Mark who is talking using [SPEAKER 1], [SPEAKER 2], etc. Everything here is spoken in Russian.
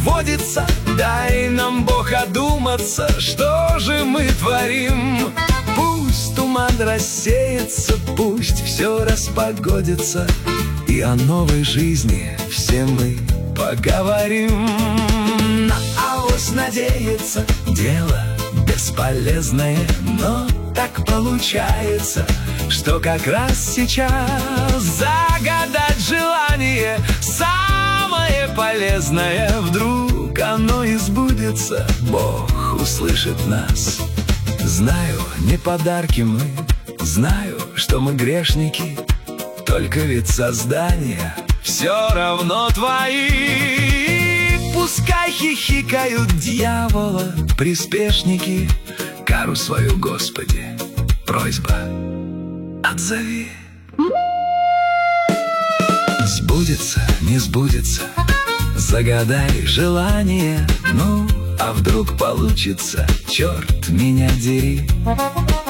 [SPEAKER 1] водится. Дай нам, Бог, одуматься, что же мы творим. Пусть туман рассеется, пусть все распогодится, и о новой жизни все мы поговорим. На авось надеяться — дело бесполезное, но так получается, что как раз сейчас загадать желание самое полезное. Вдруг оно и сбудется, Бог услышит нас. Знаю, не подарки мы, знаю, что мы грешники, только ведь создания все равно твои. Пускай хихикают дьявола приспешники, кару свою, Господи, просьба отзови. Сбудется, не сбудется, загадай желание. Ну, а вдруг получится, черт меня дери.